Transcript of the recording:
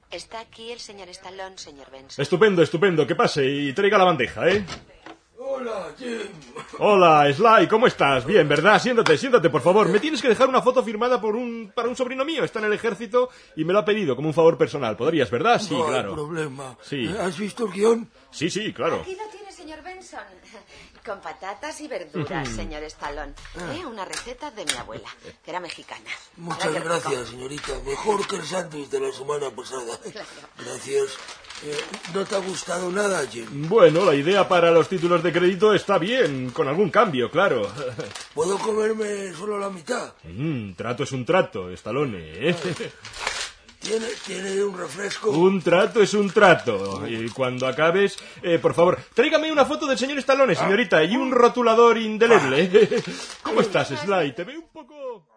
Está aquí el señor Stallone, señor Benson. Estupendo, estupendo. Que pase y traiga la bandeja, ¿eh? Hola, Jim. Hola, Sly, ¿cómo estás? Bien, ¿verdad? Siéntate, por favor. Me tienes que dejar una foto firmada para un sobrino mío. Está en el ejército y me lo ha pedido como un favor personal. ¿Podrías, verdad? Sí, claro. No hay problema. Sí. ¿Has visto el guión? Sí, claro. Aquí lo tiene, señor Benson. Con patatas y verduras, señor Stallone. Una receta de mi abuela, que era mexicana. Muchas gracias, señorita. Mejor que el sándwich de la semana pasada. Claro. Gracias. ¿No te ha gustado nada, Jim? Bueno, la idea para los títulos de crédito está bien, con algún cambio, claro. ¿Puedo comerme solo la mitad? Trato es un trato, Stallone, ¿eh? ¿Tiene un refresco? Un trato es un trato. Y cuando acabes, por favor, tráigame una foto del señor Stallone, señorita, y un rotulador indeleble. ¿Cómo estás, Sly? Te veo un poco...